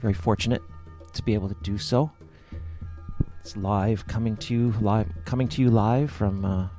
Very fortunate to be able to do so. It's live, coming to you live from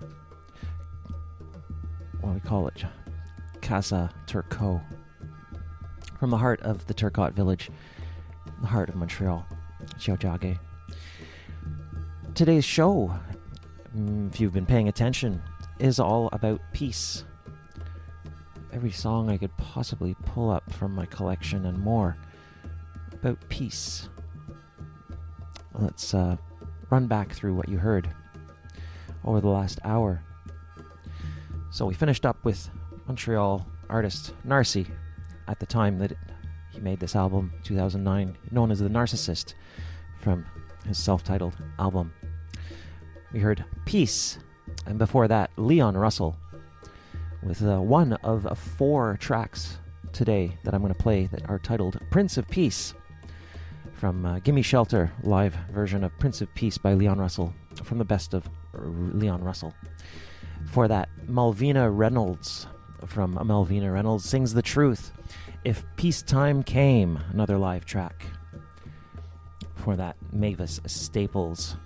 what do we call it? Casa Turcot, from the heart of the Turcotte village, the heart of Montreal, Tiohtià:ke. Today's show, if you've been paying attention, is all about peace. Every song I could possibly pull up from my collection and more about peace. Let's run back through what you heard over the last hour. So we finished up with Montreal artist Narcy at the time that he made this album, 2009, known as The Narcissist, from his self-titled album. We heard Peace, and before that, Leon Russell, with one of 4 tracks today that I'm going to play that are titled Prince of Peace, from Gimme Shelter, live version of Prince of Peace by Leon Russell, from the best of Leon Russell. For that, Malvina Reynolds, from Malvina Reynolds, Sings the Truth, If Peacetime Came, another live track. For that, Mavis Staples,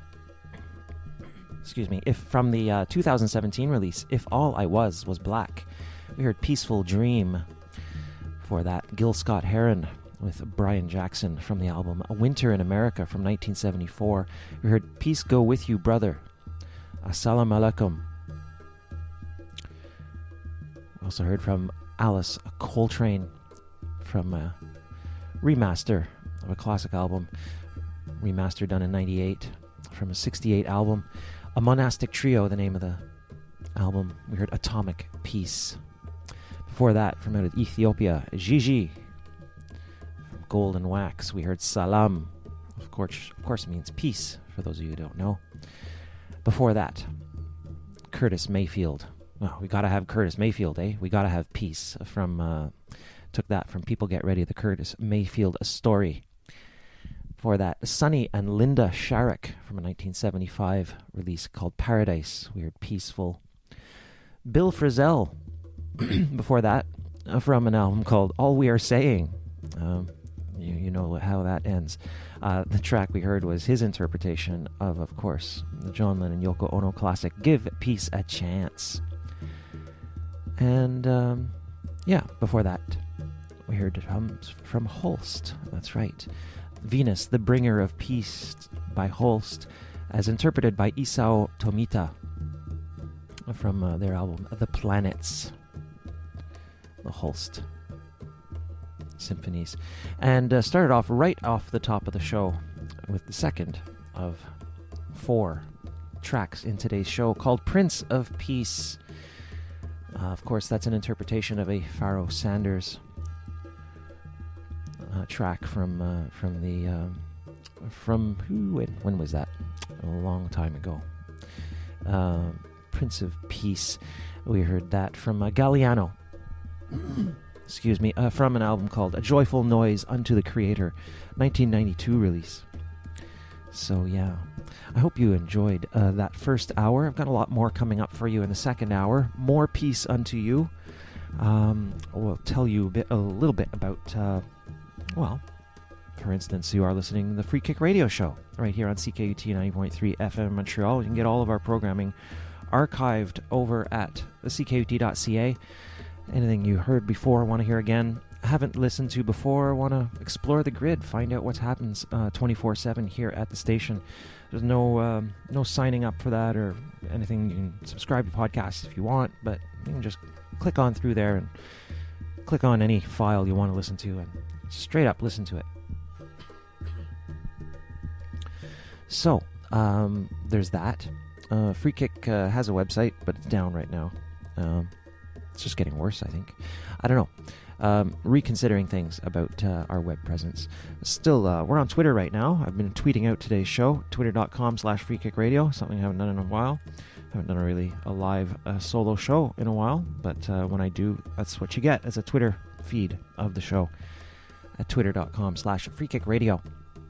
if from the 2017 release, If All I Was Black. We heard Peaceful Dream. For that, Gil Scott-Heron with Brian Jackson from the album A Winter in America from 1974. We heard Peace Go With You, Brother. Assalamu alaikum. We also heard from Alice Coltrane from a remaster of a classic album, remaster done in 98 from a 68 album. A Monastic Trio, the name of the album. We heard Atomic Peace. Before that, from out of Ethiopia, Gigi. From Golden Wax, we heard Salam. Of course means peace, for those of you who don't know. Before that, Curtis Mayfield. Well, we gotta have Curtis Mayfield, eh? We gotta have peace. Took that from People Get Ready, the Curtis Mayfield Story. For that, Sonny and Linda Sharrock from a 1975 release called Paradise. We heard Peaceful. Bill Frisell. Before that, from an album called All We Are Saying. You know how that ends. The track we heard was his interpretation of course, the John Lennon Yoko Ono classic Give Peace a Chance. And before that, we heard from Holst. That's right. Venus, the Bringer of Peace by Holst, as interpreted by Isao Tomita from their album The Planets, the Holst Symphonies. And started off right off the top of the show with the second of 4 tracks in today's show called Prince of Peace. Of course, that's an interpretation of a Pharoah Sanders track from who and when was that? A long time ago. Prince of Peace. We heard that from Galliano. From an album called A Joyful Noise Unto the Creator, 1992 release. So yeah, I hope you enjoyed that first hour. I've got a lot more coming up for you in the second hour. More peace unto you. We'll tell you a little bit about, for instance, you are listening to the Free Kick Radio Show right here on CKUT 90.3 FM Montreal. You can get all of our programming archived over at ckut.ca. Anything you heard before, want to hear again, haven't listened to before, want to explore the grid, find out what happens 24/7 here at the station. There's no signing up for that or anything. You can subscribe to podcasts if you want, but you can just click on through there and click on any file you want to listen to and straight up listen to it. So, there's that. Free Kick has a website, but it's down right now. It's just getting worse, I think. I don't know. Reconsidering things about our web presence. Still, we're on Twitter right now. I've been tweeting out today's show, twitter.com/freekickradio, something I haven't done in a while. I haven't done a live solo show in a while, but when I do, that's what you get as a Twitter feed of the show at twitter.com/freekickradio.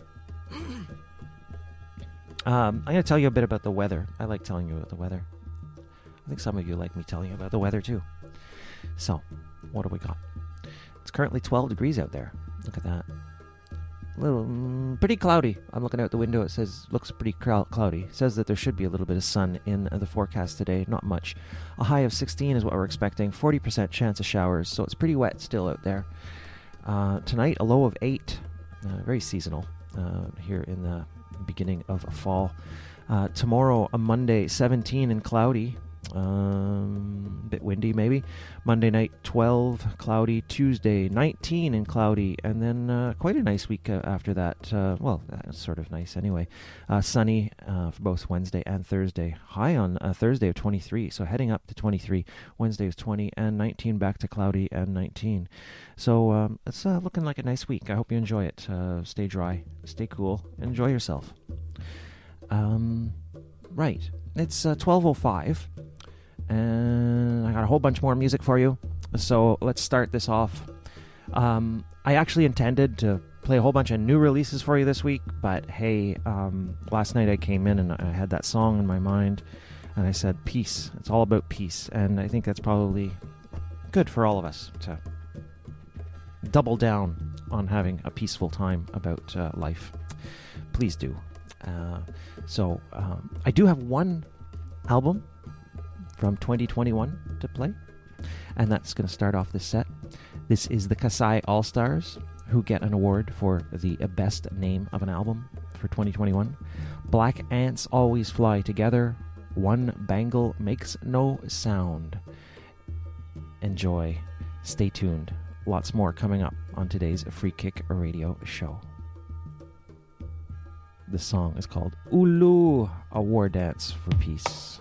I'm going to tell you a bit about the weather. I like telling you about the weather. I think some of you like me telling you about the weather too. So, what do we got? It's currently 12 degrees out there. Look at that. pretty cloudy. I'm looking out the window. It says looks pretty cloudy. It says that there should be a little bit of sun in the forecast today. Not much. A high of 16 is what we're expecting. 40% chance of showers, so it's pretty wet still out there. Tonight, a low of 8. Very seasonal here in the beginning of fall. Tomorrow, a Monday, 17 and cloudy. Bit windy maybe. Monday night 12 cloudy, Tuesday 19 and cloudy, and then quite a nice week after that. Sort of nice anyway. Sunny for both Wednesday and Thursday. High on Thursday of 23, so heading up to 23. Wednesday is 20 and 19, back to cloudy and 19. So it's looking like a nice week. I hope you enjoy it. Stay dry, stay cool, enjoy yourself. Right, it's 12:05. And I got a whole bunch more music for you. So let's start this off. I actually intended to play a whole bunch of new releases for you this week, but hey, last night I came in and I had that song in my mind, and I said peace. It's all about peace, and I think that's probably good for all of us to double down on having a peaceful time about life. Please do. So I do have one album from 2021 to play, and that's going to start off this set. This is the Kasai All-Stars, who get an award for the best name of an album for 2021. Black Ants Always Fly Together, One Bangle Makes No Sound. Enjoy. Stay tuned. Lots more coming up on today's Free Kick Radio show. The song is called Ulu, a war dance for peace.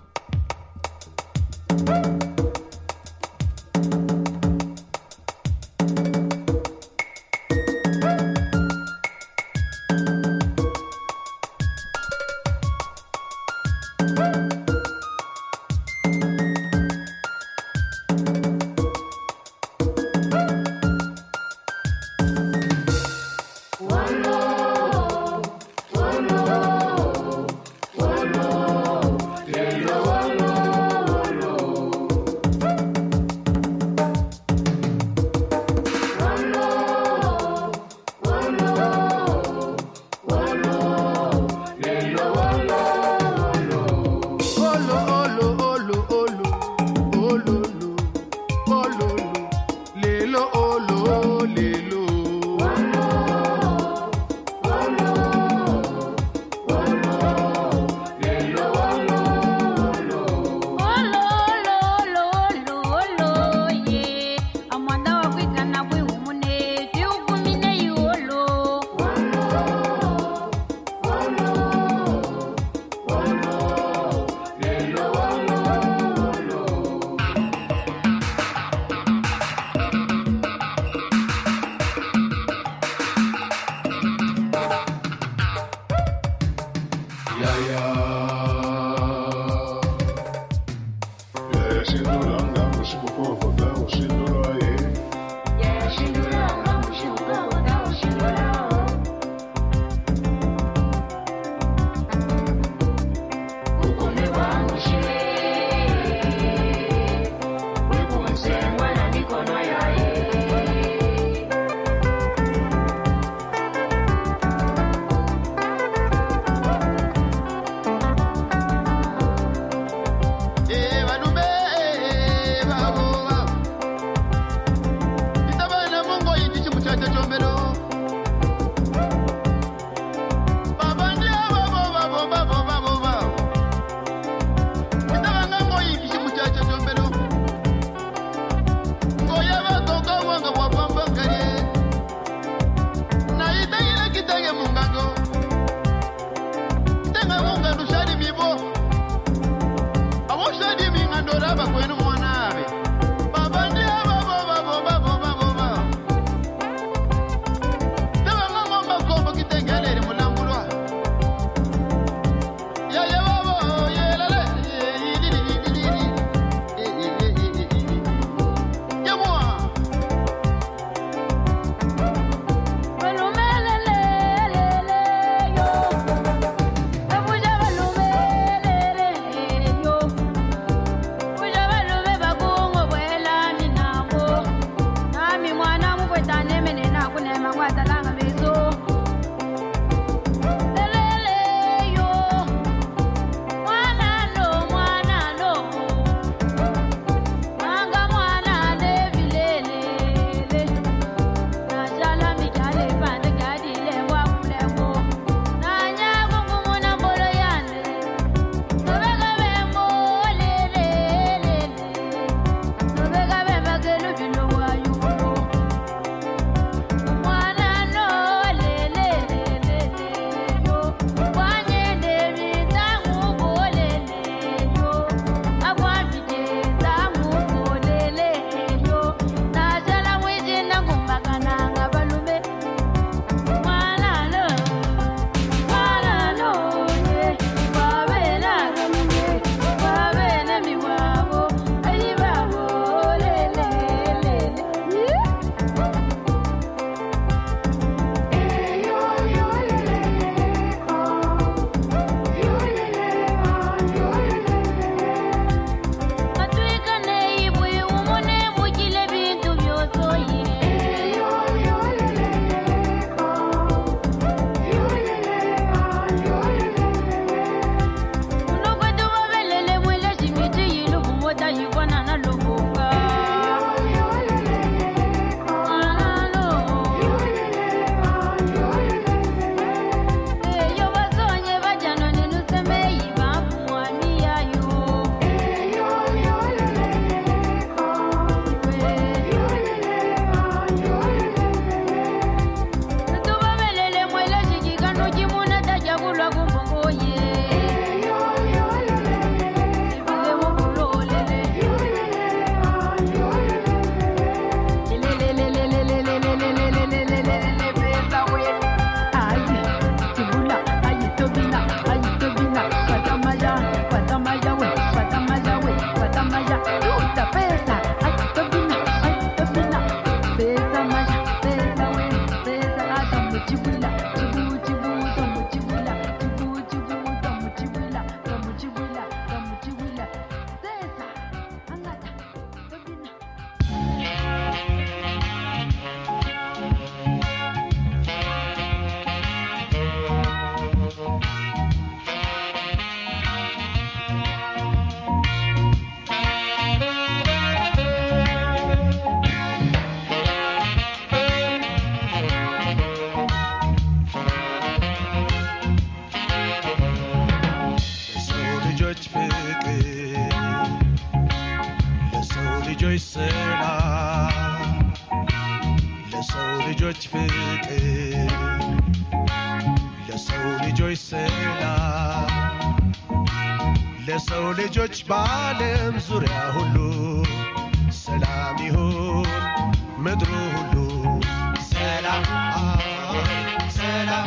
ለሰው ልጆች በዓለም ዙሪያ ሁሉ ሰላም ይሁን ምድሩ ሁሉ ሰላም ሰላም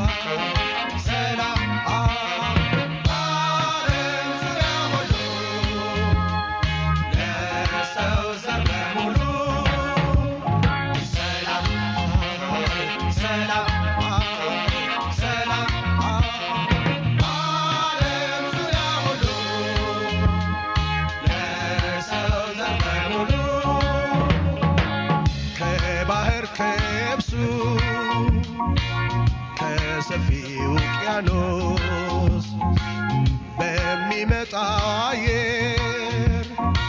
ሰላም በዓለም ዙሪያ ሁሉ ለሰው ዘር በሙሉ ሰላም ሰላም ከሰፊው ውቅያኖስ በሚመጣ አየር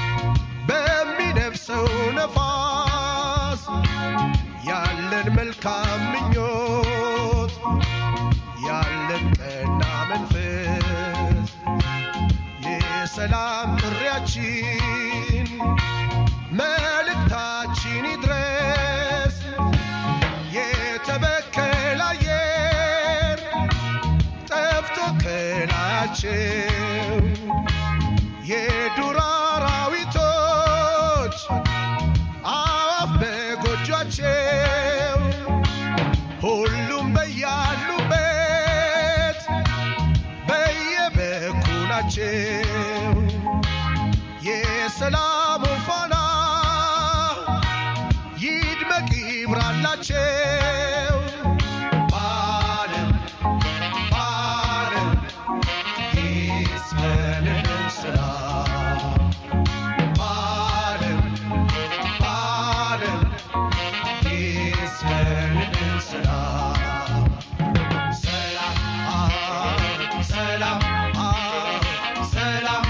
በሚነፍሰው ነፋስ ያለን መልካም ምኞት ያለን ቀና መንፈስ የሰላም ጥሪያችን መልእክታችን ይድረስ የተበከለ አየር ጠፍቶ ከላያቸው የዱር አራዊቶች አዋፍ በጎጇቸው ሁሉም በያሉበት በየበኩላቸው የሰላሙ ፋና ይድመቅ ይብራላቸው በዓለም ይስፈንልን ሰላም በዓለም ይስፈንልን ሰላም ሰላም ሰላም ሰላም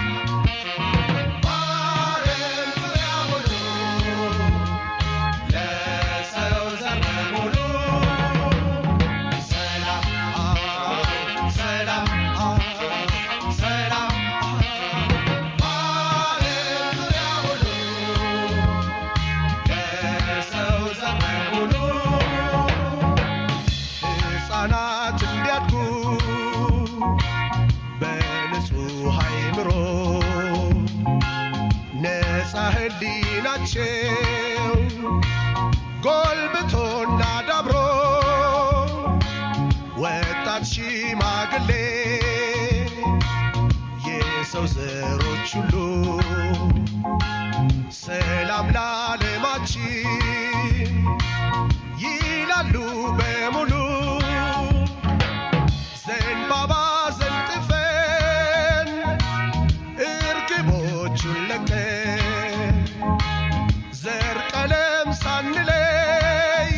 ሕፃናት እንዲያድጉ በንጹህ አእምሮ ነፃ ሕሊናቸው ጎልብቶና ዳብሮ ወጣት ሽማግሌ የሰው ዘሮች ሁሉ ሰላም ለዓለማችን ይላሉ በሙሉ ዘንባባ ዘንጥፈን እርግቦቹን ለቀን ዘር ቀለም ሳንለይ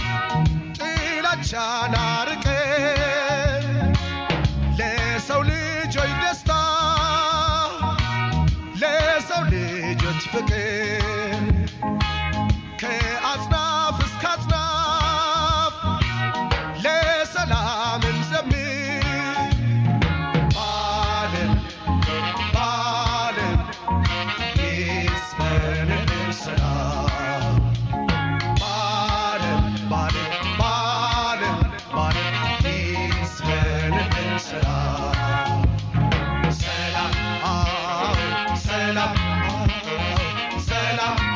ጥላቻን አርቀን ለሰው ልጆች ደስታ ለሰው ልጆች ፍቅር ከአጽናፍ እስከ አጽናፍ ለሰላም እንዘምር በዓለም ይስፈንልን ሰላም በዓለም ይስፈንልን ሰላም ሰላም ሰላም ሰላም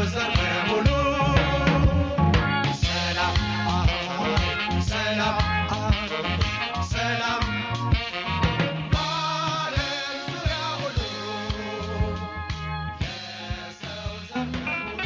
ዘር በሙሉ ሰላም ሰላም ሰላም በዓለም ዙሪያ ሁሉ የሰው ዘር በሙሉ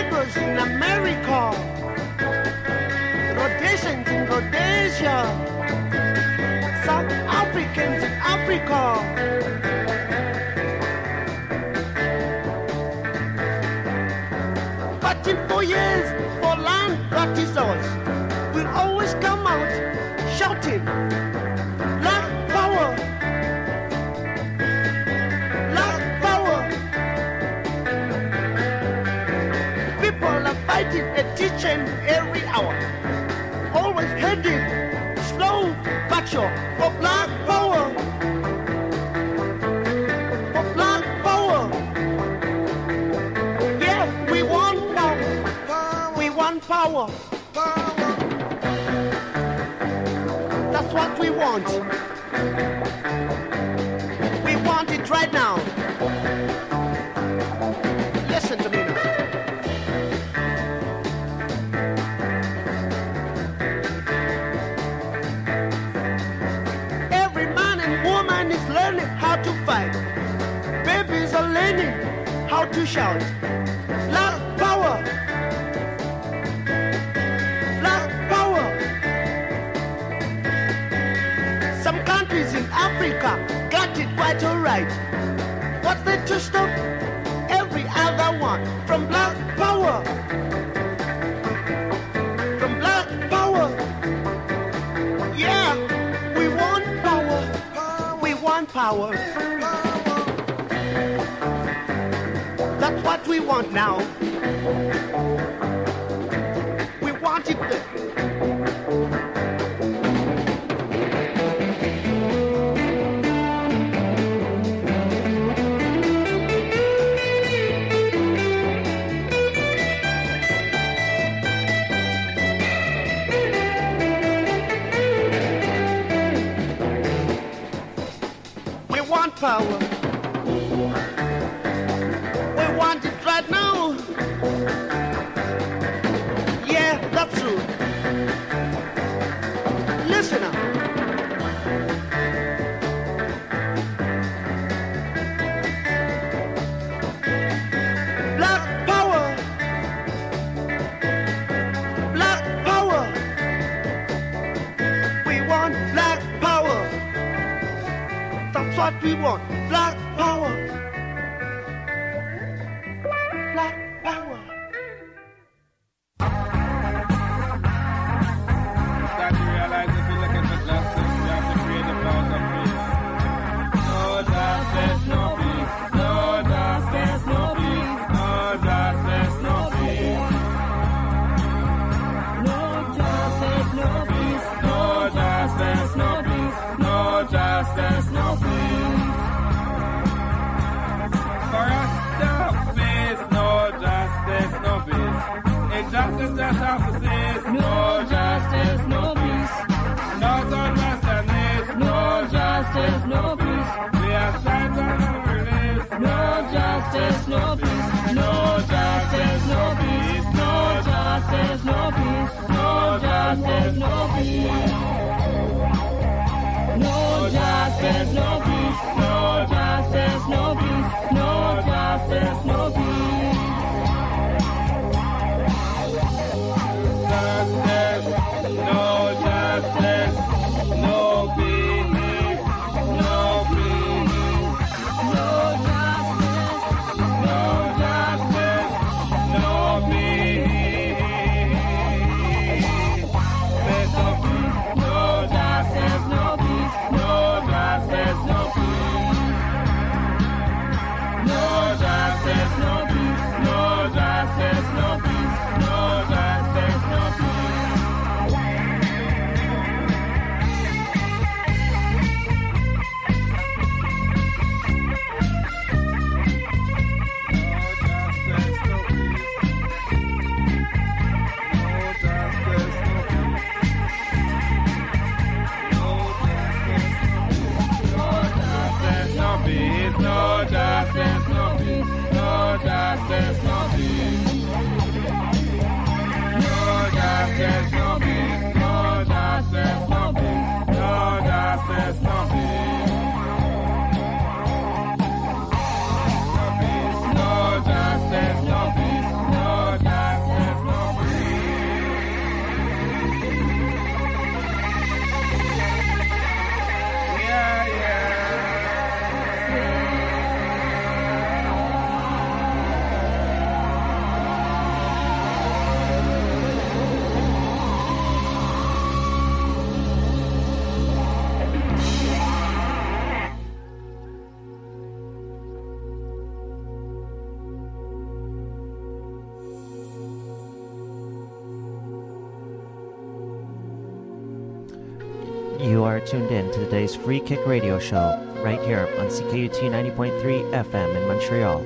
Lagos in America, Rhodesians in Rhodesia, South Africans in Africa. Fighting for years for land that is ours. We'll always come out shouting, Black power, Black power. People are fighting and teaching every hour. Always heading slow but sure for Black power. For Black power. Yeah, we want power. We want power. That's what we want. We want it right now. Listen to me now. Every man and woman is learning how to fight. Babies are learning how to shout. Black power. Black power. Some countries in Africa got it quite alright. What's there to stop every other one from Black power? From Black power. Yeah, we want power. We want power. That's what we want now. We want it there. We want power. We want it right now. Yeah, that's true. Listen up. Black power. Black power. We want black power. That's what we want. Black power. Black power. Start to realize if you're looking for justice, you have to create the cause of peace. No justice, no peace. No justice, no peace. No justice, no peace. No justice, no peace. No justice, no peace. No justice, no peace. For us, no peace. No justice, no peace. Injustice just opposites. No justice, no peace. No unrest and this. No justice, no peace. We are stripes on our list. No justice, no peace. No justice, no peace. No justice, no peace. No justice, no peace. No justice, no peace. No justice, no peace. No justice, no peace. Justice, no justice, no peace, no peace, No justice, no justice, no peace. There's no peace, no justice, no peace. no justice, no peace. No justice, no peace, no justice, no peace, no justice, no peace. No justice, no peace. No justice, no peace. No justice, no peace. No justice, no peace. No justice, no peace. No justice, no peace. No justice. You are tuned in to today's Free Kick Radio Show right here on CKUT 90.3 FM in Montreal.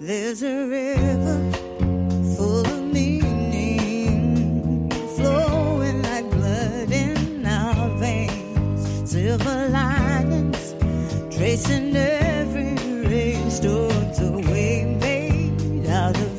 There's a river full of meaning, flowing like blood in our veins. Silver linings, tracing every race towards a way made out of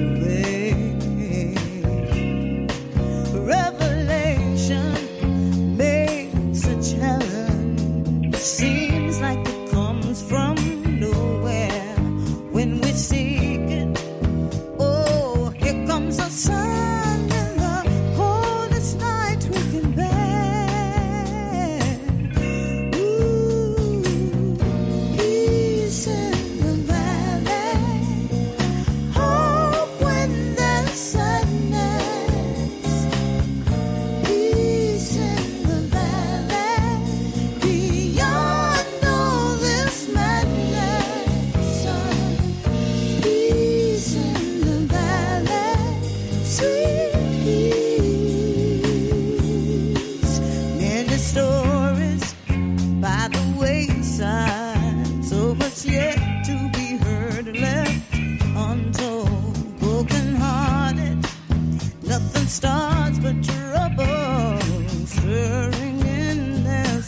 rain. Revelation makes a challenge. Seems like it comes from nowhere. When we seek it, oh, here comes a sun in the coldest night we can bear. Ooh, peace in the valley, hope when there's sadness. Peace in the valley, beyond all this madness. Peace in the valley, sweet peace. Many stories by the wayside, so much yet to be heard, left untold. Broken-hearted, nothing starts but trouble, stirring in their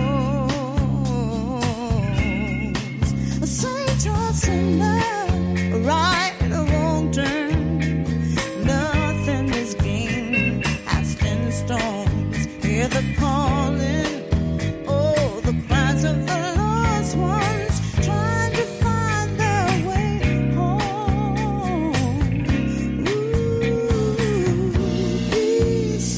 souls. A saint or sinner, a right or wrong turn, nothing is gained, cast in stones. Hear the calling, oh, the cries of the lost ones, trying to find their way home. Ooh, peace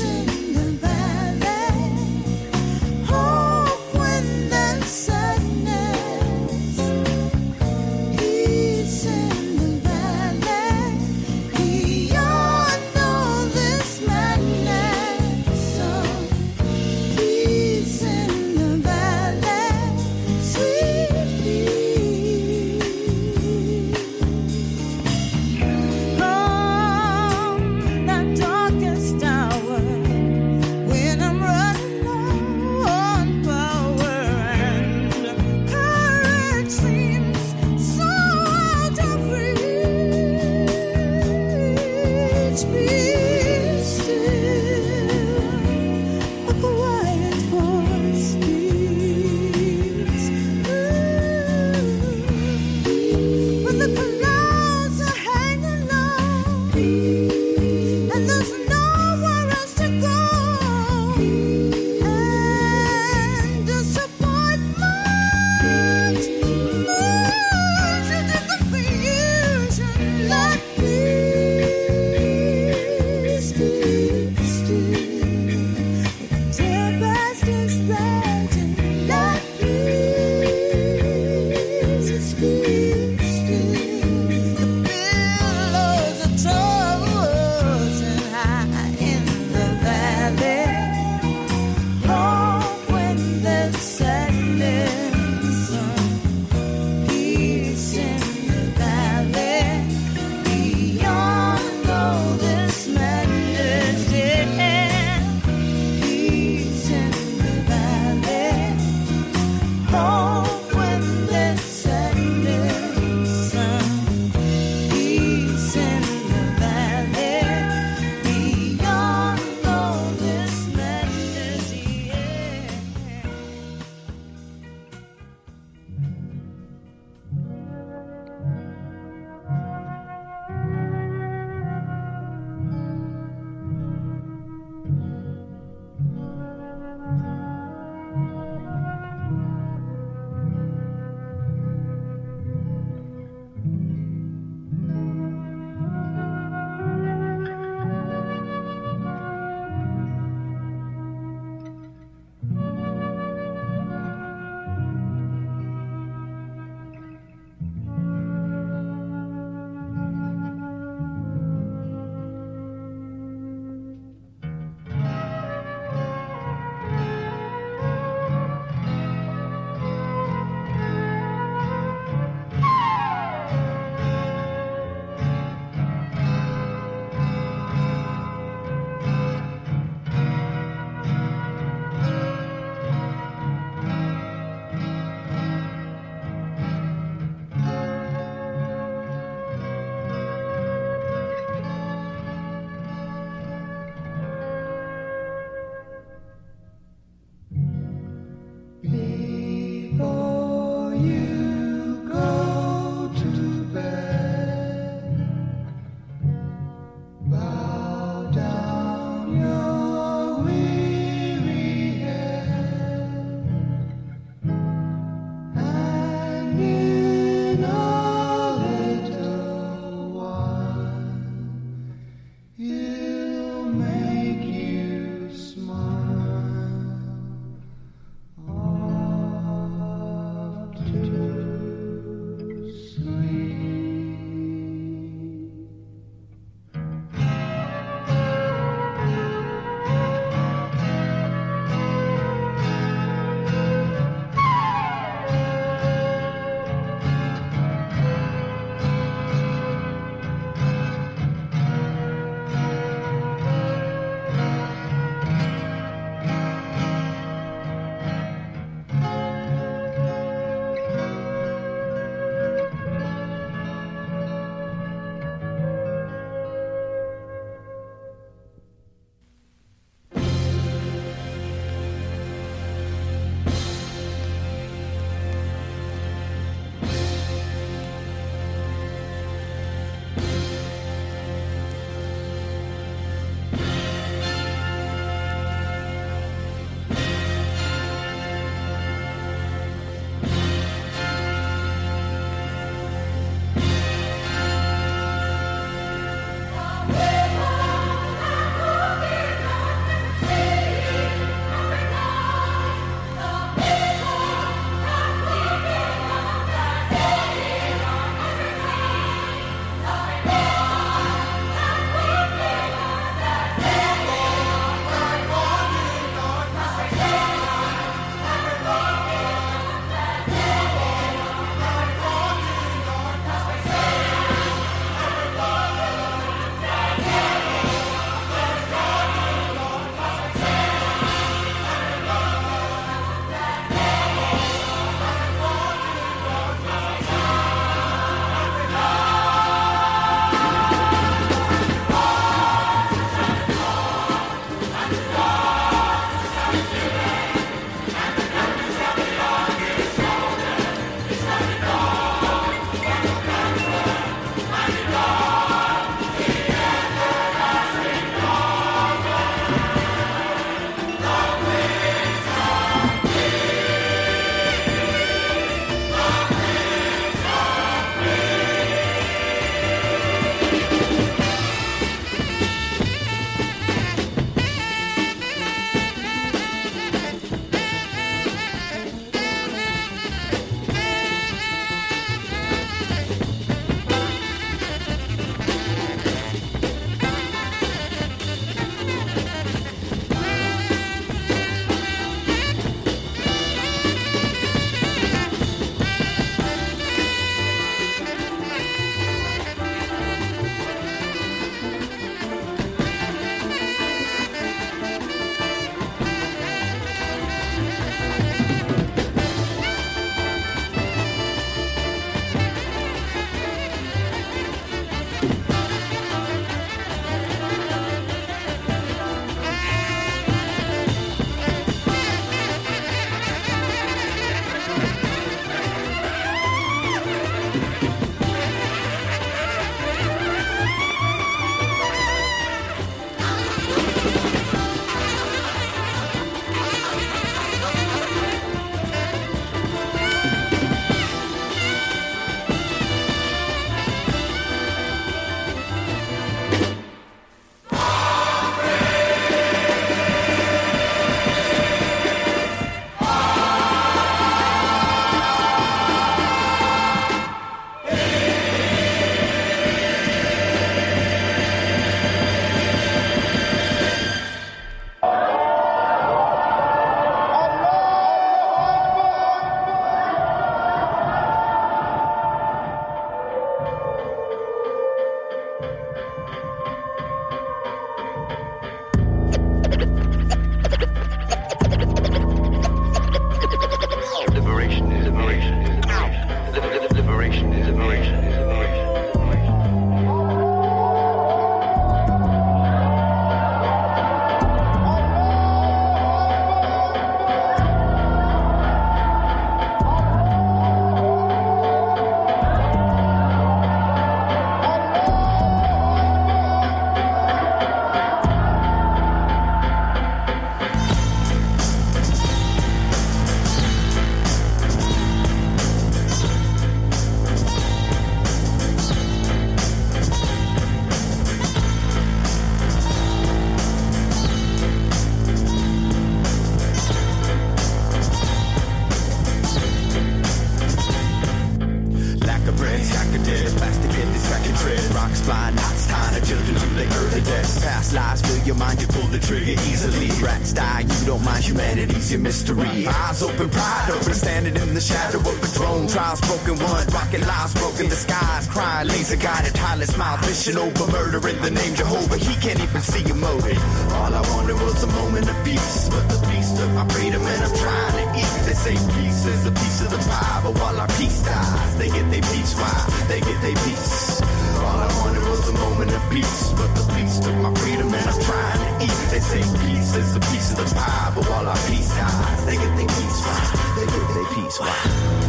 mind, you pull the trigger easily. Rats die, you don't mind, humanity's your mystery. Eyes open, pride open, standing in the shadow of a throne. Trials broken, one rocket lives broken, the skies crying, laser guided, tireless smile, mission over murder in the name Jehovah. He can't even see a motive. All I wanted was a moment of peace, but the beast of my freedom and I'm trying to eat. They say peace is a piece of the pie, but while our peace dies, they get their peace. Why? They get their peace. All I wanted was a moment of peace, but the beast took my freedom and I'm trying to eat. They say peace is a piece of the pie, but while our peace dies, they get their peace. Why? They get their peace. Why?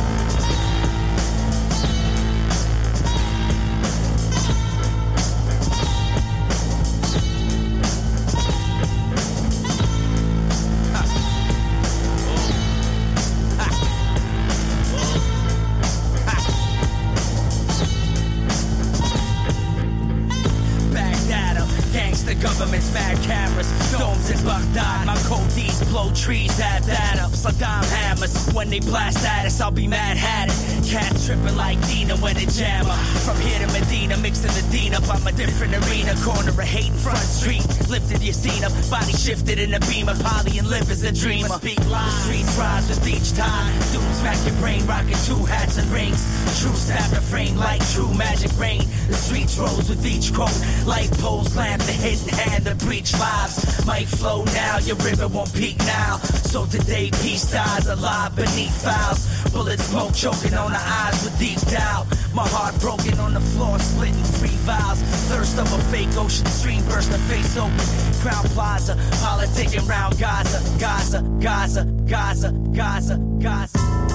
Government's mad cameras, domes in Baghdad. My codees blow trees, add that up. Saddam hammers. When they blast at us, I'll be mad at it. Cats tripping like Dina when it jammer. From here to Medina, mixing the Dean up. I'm a different arena, corner of hate, front street. Lifted your scene up, body shifted in a beamer. Poly and live as a dreamer. Speak lies. The streets rise with each time. Doom smack your brain, rocking 2 hats and rings. True stab the frame like true magic rain. The streets rose with each quote. Light poles lamp the hidden hand, the breach lives. Might flow now, your river won't peak now. So today peace dies alive beneath fouls. Bullet smoke choking on the eyes with deep doubt. My heart broken on the floor, splitting 3 vials. Thirst of a fake ocean stream, burst the face open. Crown Plaza, politicking round Gaza, Gaza, Gaza, Gaza, Gaza, Gaza.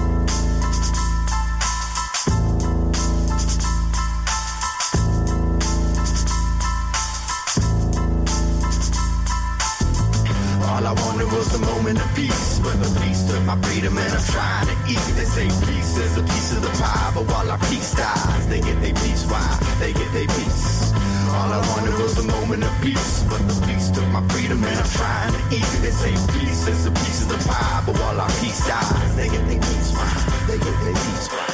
All I wanted was a moment of peace, but the beast took my freedom and I'm trying to eat. They say peace is a piece of the pie, but while our peace dies, they get their peace. Why? They get their peace. All I wanted was a moment of peace, but the beast took my freedom and I'm trying to eat. They say peace is a piece of the pie, but while our peace dies, they get their peace. Why? They get their peace. Why?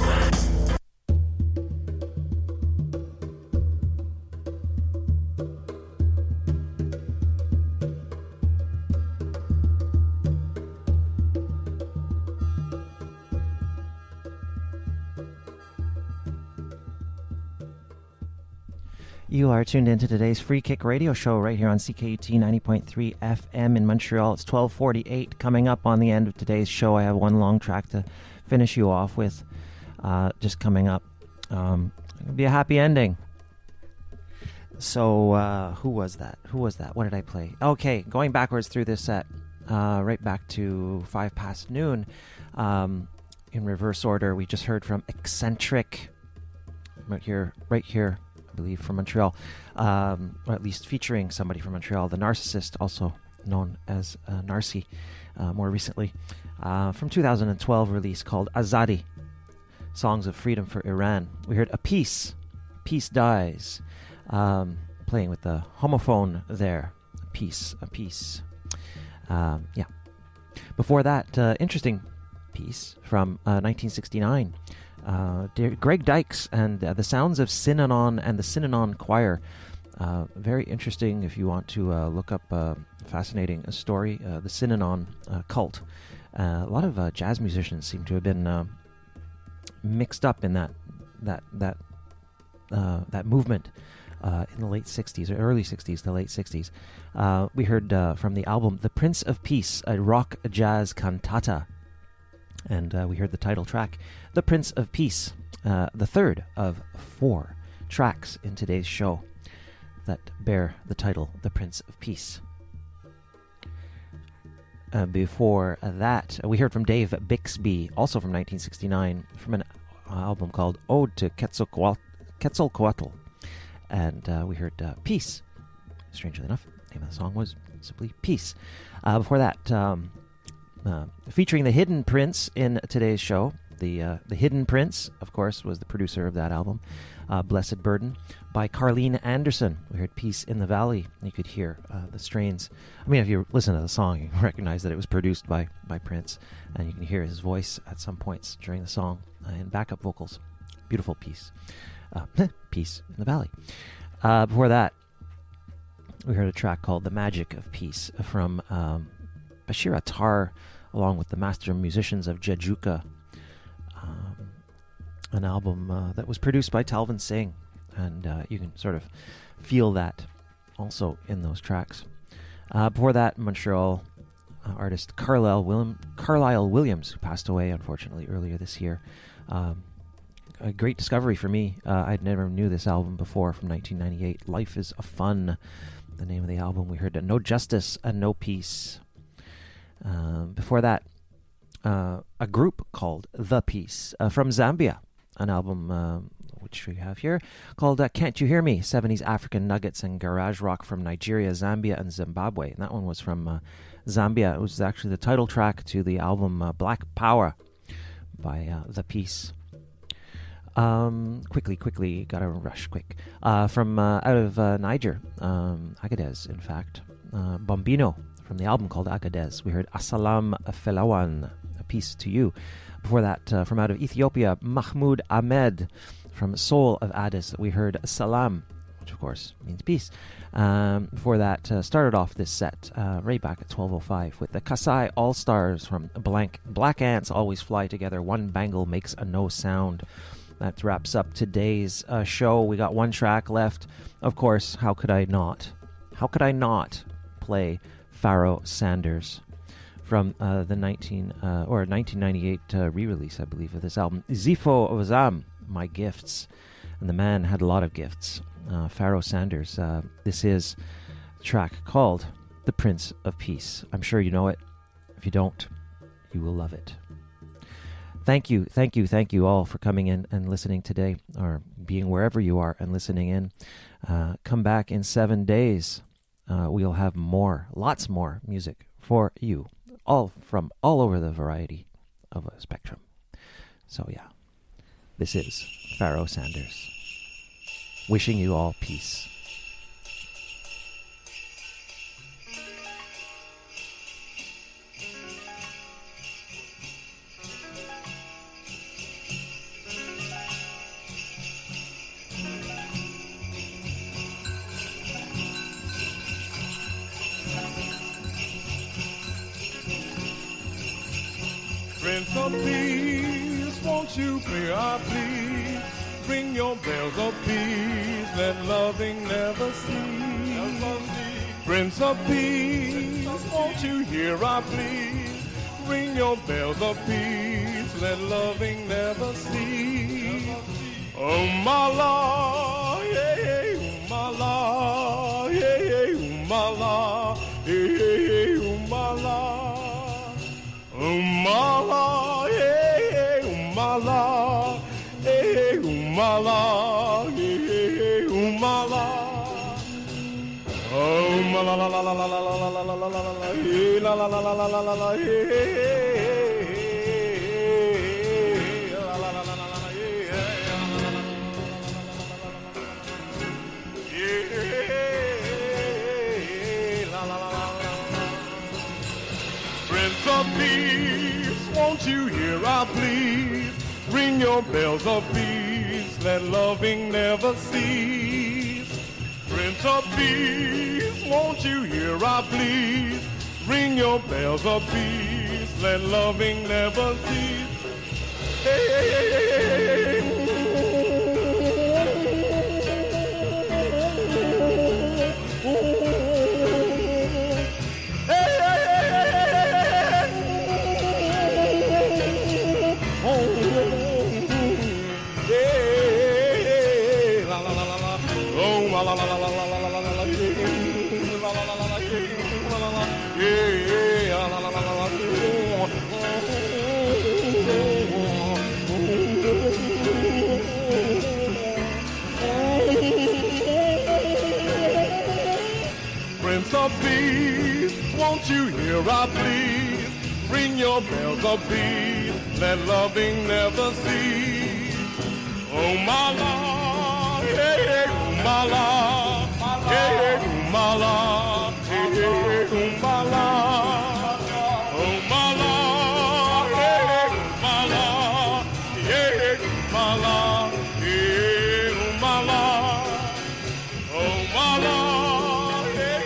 You are tuned into today's Free Kick Radio Show right here on CKUT 90.3 FM in Montreal. It's 12:48. Coming up on the end of today's show, I have one long track to finish you off with. Just coming up. It'll be a happy ending. So, who was that? What did I play? Okay, going backwards through this set, right back to 5 past noon. In reverse order, we just heard from Eccentric, right here, I believe, from Montreal, or at least featuring somebody from Montreal, The Narcissist, also known as Narcy, more recently, from 2012 release called Azadi, Songs of Freedom for Iran. We heard A Peace Dies, playing with the homophone there, a piece. Yeah. Before that, interesting piece from 1969. Greg Dykes and the Sounds of Synanon and the Synanon Choir. Very interesting if you want to look up a fascinating story. The Synanon cult. A lot of jazz musicians seem to have been mixed up in that movement in the late 60s, or early 60s to late 60s. We heard from the album The Prince of Peace, a rock jazz cantata. And we heard the title track, The Prince of Peace, the third of 4 tracks in today's show that bear the title, The Prince of Peace. Before that, we heard from Dave Bixby, also from 1969, from an album called Ode to Quetzalcoatl. And we heard Peace. Strangely enough, the name of the song was simply Peace. Before that, featuring the Hidden Prince in today's show. The Hidden Prince, of course, was the producer of that album, Blessed Burden, by Carleen Anderson. We heard Peace in the Valley. You could hear the strains. I mean, if you listen to the song, you recognize that it was produced by Prince, and you can hear his voice at some points during the song in backup vocals. Beautiful piece. Peace in the Valley. Before that, we heard a track called The Magic of Peace from Bashir Attar, along with the master musicians of Jejuka, an album that was produced by Talvin Singh, and you can sort of feel that also in those tracks. Before that, Montreal artist Carlisle Williams, who passed away, unfortunately, earlier this year. A great discovery for me. I'd never knew this album before, from 1998. Life is a Fun, the name of the album. We heard No Justice and No Peace. Before that, a group called The Peace from Zambia, an album which we have here, called Can't You Hear Me? 70s African Nuggets and Garage Rock from Nigeria, Zambia, and Zimbabwe. And that one was from Zambia. It was actually the title track to the album Black Power by The Peace. Quickly, gotta rush quick. From out of Niger, Agadez, in fact. Bombino, from the album called Agadez. We heard Assalam Felawan, a peace to you. Before that, from out of Ethiopia, Mahmoud Ahmed, from Soul of Addis, we heard Salam, which of course means peace. Before that, started off this set right back at 12:05 with the Kasai All-Stars from Black Ants Always Fly Together. One bangle makes a no sound. That wraps up today's show. We got one track left. Of course, how could I not play Pharoah Sanders from the 1998 re-release, I believe, of this album, Zifo Ozam, My Gifts. And the man had a lot of gifts. Pharoah Sanders. This is a track called The Prince of Peace. I'm sure you know it. If you don't, you will love it. Thank you all for coming in and listening today, or being wherever you are and listening in. Come back in 7 days. We'll have lots more music for you, all from all over the variety of a spectrum. So yeah, this is Pharoah Sanders, wishing you all peace. Prince of Peace, won't you play our plea? Ring your bells of peace, let loving never cease. Prince of Peace, won't you hear our plea? Ring your bells of peace, let loving never cease. Oh my Lord, yeah, oh my Lord, yeah, oh my Lord, yeah, oh my Lord. Oh my Lord, yeah, oh my Lord, yeah, oh my Lord, yeah, oh my Lord. Oh my la la la la la la la la la la la la la la la la la la la Prince of Peace, won't you hear our pleas? Ring your bells of peace, let loving never cease. Prince of Peace, won't you hear our pleas? Ring your bells of peace, let loving never cease. Hey, hey, hey, hey, hey, Prince of Peace, won't you hear our pleas? Ring your bells of peace, let loving never cease. Oh my Lord, hey, hey, oh my Lord, hey, hey, oh my Lord, hey, hey, oh my Lord, oh my Lord, hey, hey, oh my Lord, hey, hey, oh my Lord, hey, oh my Lord, oh my Lord, hey.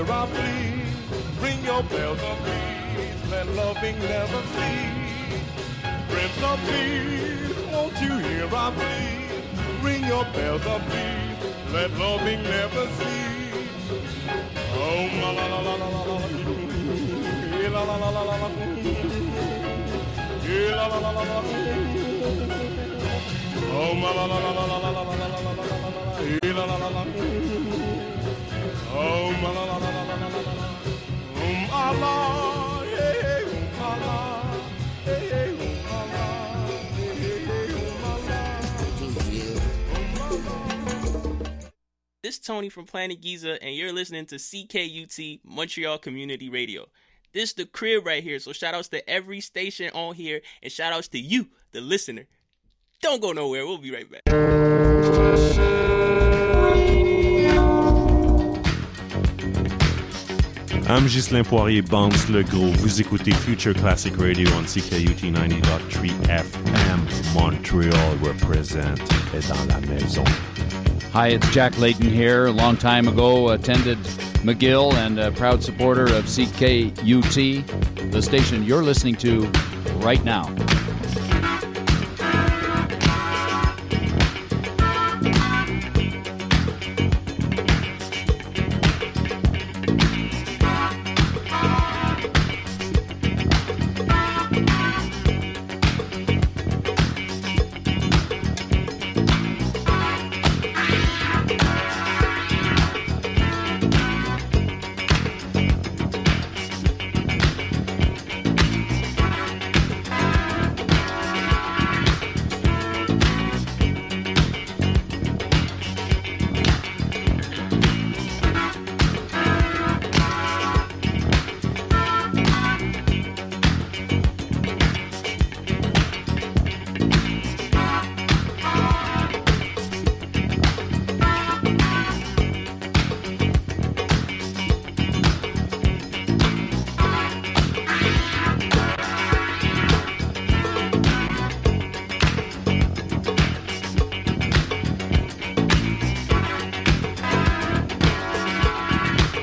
hear our plea? Ring your bells of peace, let loving never cease. Prince of Peace, won't you hear our plea? Ring your bells of peace, let loving never cease. Oh, la la la la la la la, la la la la la la, la la la la la. Oh, la la la la la la la la la la la la la la. Oh, la la la la la la la la. Allah, hey, Allah, hey, Allah, hey, This is Tony from Planet Giza, and you're listening to CKUT Montreal Community Radio. This is the crib right here, so shout outs to every station on here, and shout outs to you, the listener. Don't go nowhere, we'll be right back. I'm Ghislain Poirier, Bounce le Gros. Vous écoutez Future Classic Radio on CKUT 90.3 FM. Montreal represent est dans la maison. Hi, it's Jack Layton here. A long time ago, attended McGill and a proud supporter of CKUT, the station you're listening to right now.